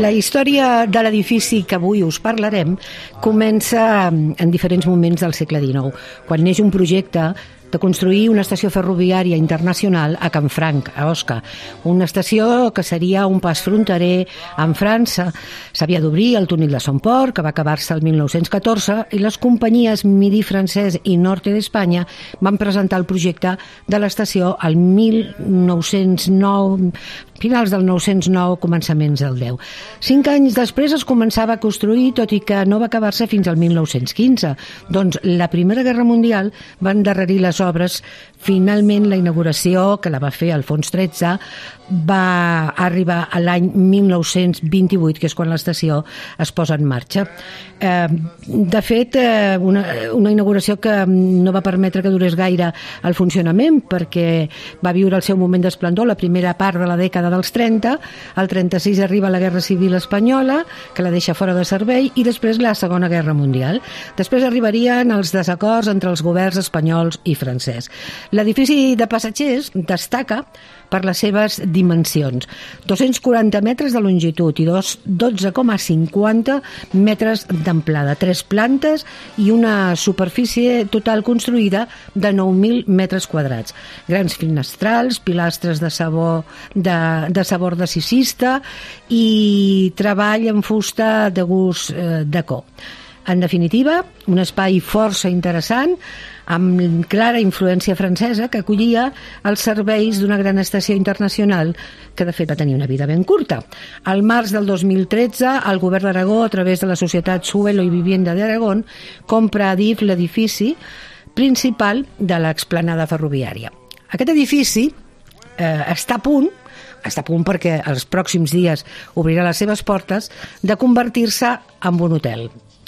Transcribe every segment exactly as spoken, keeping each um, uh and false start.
La història de l'edifici que avui us parlarem comença en diferents moments del segle dinou, quan neix un projecte de construir una estació ferroviària internacional a Canfranc, a Osca. Una estació que seria un pas fronterer amb França. S'havia d'obrir el túnel de Somport, que va acabar-se el mil nou-cents catorze, i les companyies Midi francès i Norte d'Espanya van presentar el projecte de l'estació al mil nou-cents nou, finals del nou-cents nou, començaments del deu. Cinc anys després es començava a construir, tot i que no va acabar-se fins al mil nou-cents quinze. Doncs la Primera Guerra Mundial va endarrerir les obres. Finalment, la inauguració, que la va fer Alfons tretze, va arribar a l'any mil nou-cents vint-i-vuit, que és quan l'estació es posa en marxa. Eh, de fet, eh, una, una inauguració que no va permetre que durés gaire el funcionament, perquè va viure el seu moment d'esplendor la primera part de la dècada dels trenta, al trenta-sis arriba la Guerra Civil Espanyola, que la deixa fora de servei, i després la Segona Guerra Mundial. Després arribarien els desacords entre els governs espanyols i francès. L'edifici de passatgers destaca per les seves dimensions. dos-cents quaranta metres de longitud i dotze coma cinquanta metres d'amplada, tres plantes i una superfície total construïda de nou mil metres quadrats. Grans finestrals, pilastres de sabor de, de sabor de sicista i treball en fusta de gust eh, decó. En definitiva, un espai força interessant amb clara influència francesa que acollia els serveis d'una gran estació internacional que de fet va tenir una vida ben curta. Al març del dos mil tretze, el govern d'Aragó, a través de la societat Suelo y Vivienda de Aragón, compra a Adif l'edifici principal de l'explanada ferroviària. Aquest edifici eh, està a punt està a punt perquè els pròxims dies obrirà les seves portes, de convertir-se en un hotel.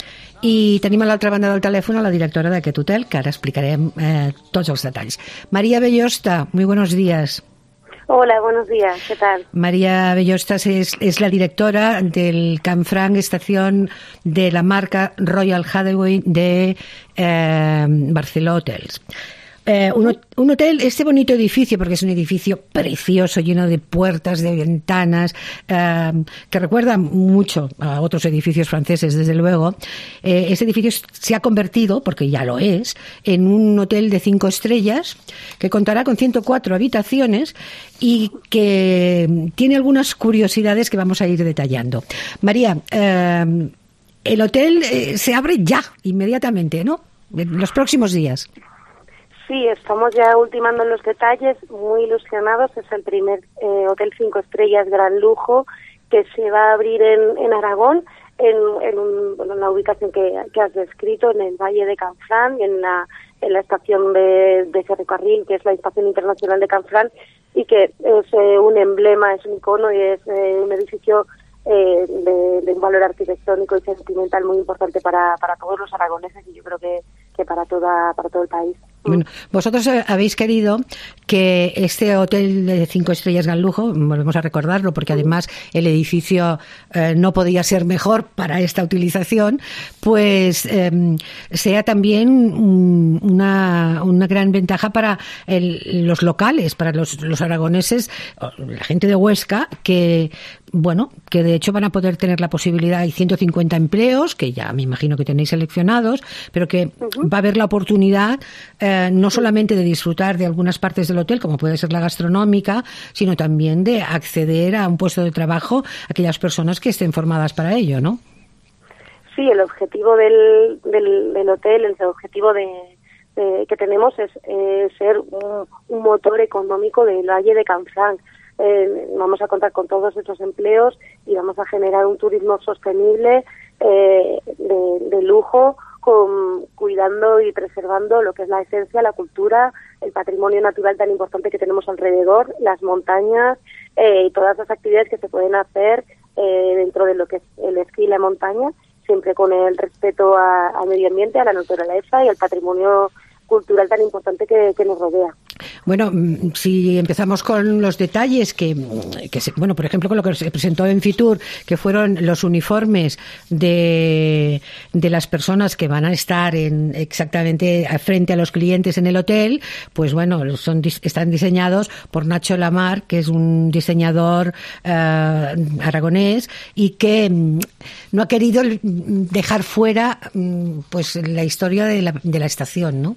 I tenim a l'altra banda del telèfon a la directora d'aquest hotel, que ara explicarem eh, tots els detalls. María Bellosta, muy buenos días. Hola, buenos días, ¿qué tal? María Bellosta es, es la directora del Canfranc, estación de la marca Royal Hathaway de eh, Barceló Hotels. Eh, un, un hotel, este bonito edificio, porque es un edificio precioso, lleno de puertas, de ventanas, eh, que recuerda mucho a otros edificios franceses, desde luego. Eh, este edificio se ha convertido, porque ya lo es, en un hotel de cinco estrellas que contará con ciento cuatro habitaciones y que tiene algunas curiosidades que vamos a ir detallando. María, eh, el hotel eh, se abre ya, inmediatamente, ¿no? En los próximos días. Sí, estamos ya ultimando los detalles, muy ilusionados. Es el primer eh, hotel cinco estrellas gran lujo que se va a abrir en, en Aragón, en, en, un, en una ubicación que, que has descrito, en el Valle de Canfranc, en la, en la estación de, de ferrocarril, que es la Estación Internacional de Canfranc, y que es eh, un emblema, es un icono y es eh, un edificio eh, de, de un valor arquitectónico y sentimental muy importante para, para todos los aragoneses y yo creo que, que para, toda, para todo el país. Bueno, vosotros habéis querido que este hotel de cinco estrellas gran lujo, volvemos a recordarlo porque además el edificio eh, no podía ser mejor para esta utilización, pues eh, sea también un, una, una gran ventaja para el, los locales, para los, los aragoneses, la gente de Huesca, que bueno, que de hecho van a poder tener la posibilidad, hay ciento cincuenta empleos, que ya me imagino que tenéis seleccionados, pero que uh-huh. va a haber la oportunidad eh, no solamente de disfrutar de algunas partes del hotel, como puede ser la gastronómica, sino también de acceder a un puesto de trabajo a aquellas personas que estén formadas para ello, ¿no? Sí, el objetivo del, del, del hotel, el objetivo de, de que tenemos es eh, ser un, un motor económico del Valle de Canfranc. Eh, vamos a contar con todos estos empleos y vamos a generar un turismo sostenible eh, de, de lujo, con, cuidando y preservando lo que es la esencia, la cultura, el patrimonio natural tan importante que tenemos alrededor, las montañas eh, y todas las actividades que se pueden hacer eh, dentro de lo que es el esquí y la montaña, siempre con el respeto a, al medio ambiente, a la naturaleza y al patrimonio cultural tan importante que, que nos rodea. Bueno, si empezamos con los detalles, que, que se, bueno, por ejemplo, con lo que se presentó en Fitur, que fueron los uniformes de, de las personas que van a estar en, exactamente frente a los clientes en el hotel, pues bueno, son están diseñados por Nacho Lamar, que es un diseñador eh, aragonés y que no ha querido dejar fuera pues la historia de la, de la estación, ¿no?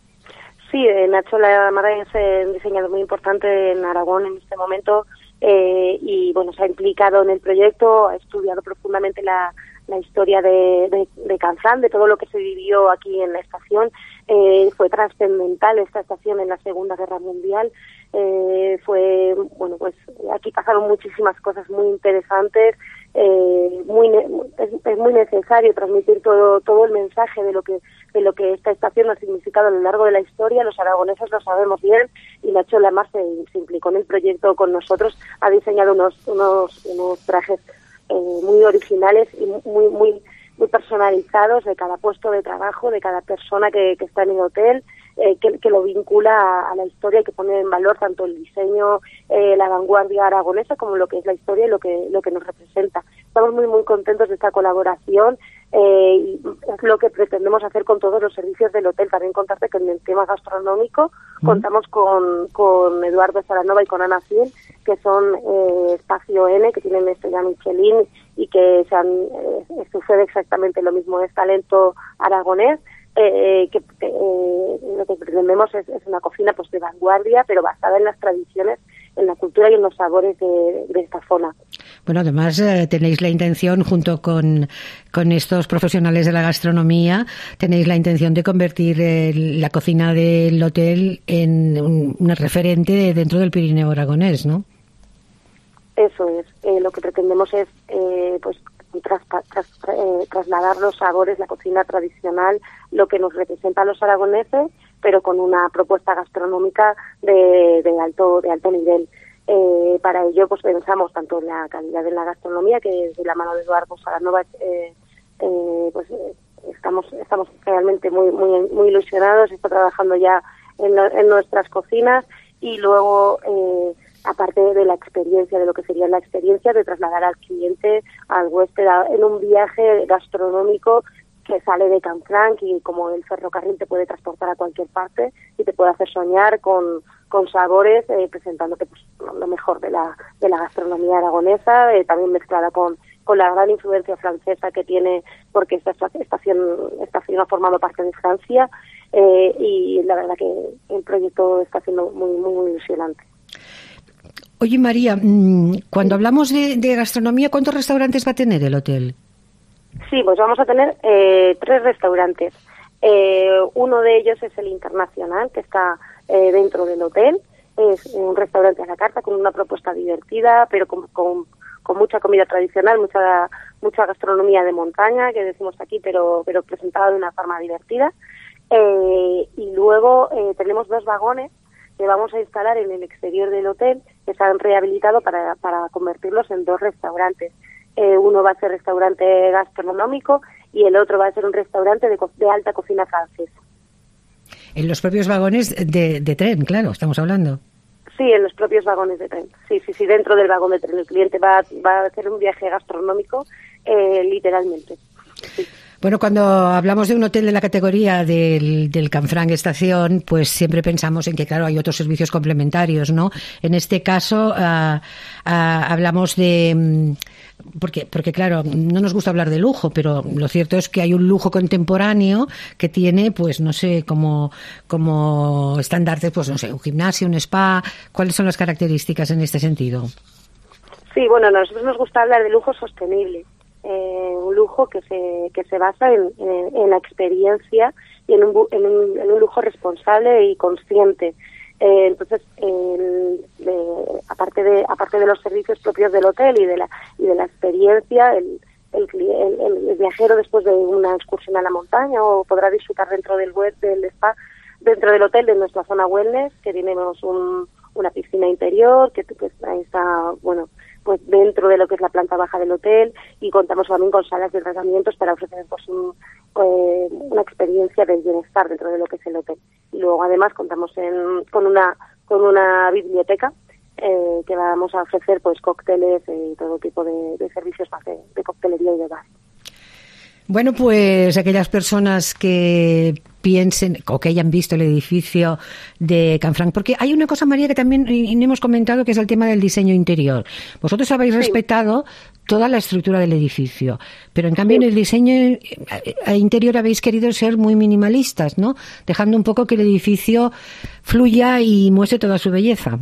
Sí, eh, Nacho Lamar es eh, un diseñador muy importante en Aragón en este momento eh, y bueno, se ha implicado en el proyecto, ha estudiado profundamente la, la historia de, de, de Canfranc, de todo lo que se vivió aquí en la estación. Eh, fue trascendental esta estación en la Segunda Guerra Mundial. Eh, fue, bueno, pues aquí pasaron muchísimas cosas muy interesantes. Eh, muy es, es muy necesario transmitir todo todo el mensaje de lo que de lo que esta estación ha significado a lo largo de la historia. Los aragoneses lo sabemos bien y Nacho Lamar se, se implicó en el proyecto con nosotros, ha diseñado unos unos, unos trajes eh, muy originales y muy muy muy personalizados de cada puesto de trabajo, de cada persona que, que está en el hotel, eh, que, que lo vincula a, a la historia y que pone en valor tanto el diseño, eh, la vanguardia aragonesa, como lo que es la historia y lo que lo que nos representa. Estamos muy muy contentos de esta colaboración eh, y es lo que pretendemos hacer con todos los servicios del hotel. También contarte que en el tema gastronómico mm. contamos con, con Eduardo Saranova y con Ana Cien, que son eh, Espacio N, que tienen estrella Michelin y que se han, eh, sucede exactamente lo mismo, es talento aragonés. Eh, que eh, lo que pretendemos es, es una cocina pues de vanguardia, pero basada en las tradiciones, en la cultura y en los sabores de, de esta zona. Bueno, además eh, tenéis la intención, junto con, con estos profesionales de la gastronomía, tenéis la intención de convertir eh, la cocina del hotel en un, una referente de, dentro del Pirineo aragonés, ¿no? Eso es. Eh, lo que pretendemos es eh, pues tras, tras, eh, trasladar los sabores, la cocina tradicional, lo que nos representa a los aragoneses, pero con una propuesta gastronómica de, de alto de alto nivel. Eh, para ello, pues pensamos tanto en la calidad de la gastronomía, que de la mano de Eduardo Saranova, eh, eh, pues eh, estamos estamos realmente muy muy muy ilusionados. Está trabajando ya en, lo, en nuestras cocinas y luego eh, aparte de la experiencia, de lo que sería la experiencia de trasladar al cliente, al huésped, en un viaje gastronómico que sale de Canfranc y como el ferrocarril te puede transportar a cualquier parte y te puede hacer soñar con, con sabores, eh, presentándote pues, lo mejor de la de la gastronomía aragonesa, eh, también mezclada con, con la gran influencia francesa que tiene, porque esta estación, estación ha formado parte de Francia, eh, y la verdad que el proyecto está siendo muy, muy, muy ilusionante. Oye, María, cuando hablamos de, de gastronomía, ¿cuántos restaurantes va a tener el hotel? Sí, pues vamos a tener eh, tres restaurantes. Eh, uno de ellos es el Internacional, que está eh, dentro del hotel. Es un restaurante a la carta con una propuesta divertida, pero con, con, con mucha comida tradicional, mucha mucha gastronomía de montaña, que decimos aquí, pero pero presentada de una forma divertida. Eh, y luego eh, tenemos dos vagones que vamos a instalar en el exterior del hotel, que se han rehabilitado para, para convertirlos en dos restaurantes. Eh, uno va a ser restaurante gastronómico y el otro va a ser un restaurante de, de alta cocina francesa. En los propios vagones de, de tren, claro, estamos hablando. Sí, en los propios vagones de tren. Sí, sí, sí, dentro del vagón de tren. El cliente va, va a hacer un viaje gastronómico, eh, literalmente. Sí. Bueno, cuando hablamos de un hotel de la categoría del, del Canfranc Estación, pues siempre pensamos en que, claro, hay otros servicios complementarios, ¿no? En este caso, uh, uh, hablamos de... Porque, porque, claro, no nos gusta hablar de lujo, pero lo cierto es que hay un lujo contemporáneo que tiene, pues, no sé, como, como estandartes, pues, no sé, un gimnasio, un spa. ¿Cuáles son las características en este sentido? Sí, bueno, a nosotros nos gusta hablar de lujo sostenible. Eh, un lujo que se que se basa en, en, en la experiencia y en un, en, un, en un lujo responsable y consciente. Eh, entonces, eh, eh, aparte de aparte de los servicios propios del hotel y de la y de la experiencia, el, el, el, el viajero después de una excursión a la montaña o podrá disfrutar dentro del web del spa, dentro del hotel, de nuestra zona wellness, que tenemos un, una piscina interior, que, que ahí está, bueno, pues dentro de lo que es la planta baja del hotel, y contamos también con salas de tratamientos para ofrecer pues un, eh, una experiencia de bienestar dentro de lo que es el hotel. Y luego además contamos en, con una con una biblioteca eh, que vamos a ofrecer pues cócteles y todo tipo de, de servicios más de, de coctelería y de bar. Bueno, pues aquellas personas que piensen o que hayan visto el edificio de Canfranc, porque hay una cosa, María, que también hemos comentado, que es el tema del diseño interior. Vosotros habéis sí. respetado toda la estructura del edificio, pero en cambio sí. en el diseño interior habéis querido ser muy minimalistas, ¿no? Dejando un poco que el edificio fluya y muestre toda su belleza.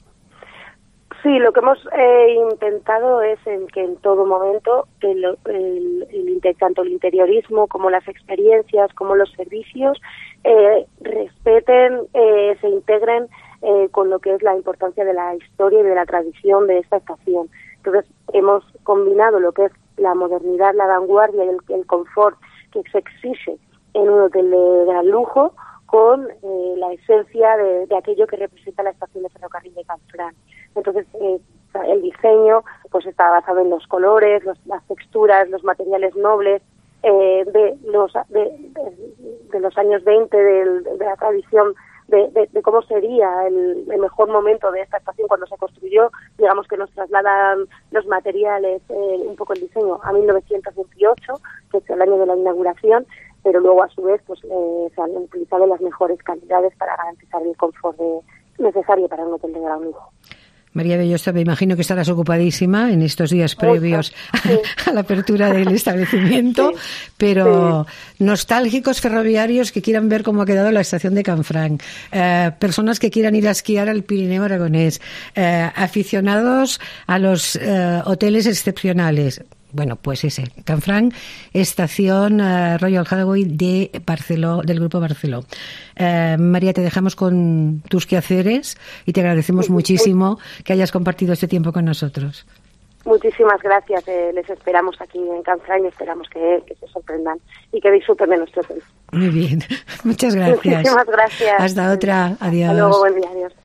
Sí, lo que hemos eh, intentado es en que en todo momento el, el, el, tanto el interiorismo como las experiencias, como los servicios, eh, respeten, eh, se integren eh, con lo que es la importancia de la historia y de la tradición de esta estación. Entonces, hemos combinado lo que es la modernidad, la vanguardia y el, el confort que se exige en un hotel de gran lujo con eh, la esencia de, de aquello que representa la estación de ferrocarril de Canfranc. Entonces, eh, el diseño pues está basado en los colores, los, las texturas, los materiales nobles eh, de los de, de, de los años veinte, de, de la tradición de, de, de cómo sería el, el mejor momento de esta estación cuando se construyó. Digamos que nos trasladan los materiales, eh, un poco el diseño, a mil novecientos veintiocho, que es el año de la inauguración, pero luego a su vez pues eh, se han utilizado las mejores calidades para garantizar el confort de, necesario para un hotel de gran lujo. María Bellosta, me imagino que estarás ocupadísima en estos días previos sí. a la apertura del establecimiento, sí. pero sí. nostálgicos ferroviarios que quieran ver cómo ha quedado la estación de Canfranc, eh, personas que quieran ir a esquiar al Pirineo aragonés, eh, aficionados a los eh, hoteles excepcionales. Bueno, pues ese, Canfranc, estación uh, Royal Hathaway de Barceló, del Grupo Barceló. Uh, María, te dejamos con tus quehaceres y te agradecemos sí, muchísimo sí. que hayas compartido este tiempo con nosotros. Muchísimas gracias, eh, les esperamos aquí en Canfranc y esperamos que, que se sorprendan y que disfruten de nuestro hotel. Muy bien, muchas gracias. Muchísimas gracias. Hasta otra, adiós. Hasta luego, buen día, adiós.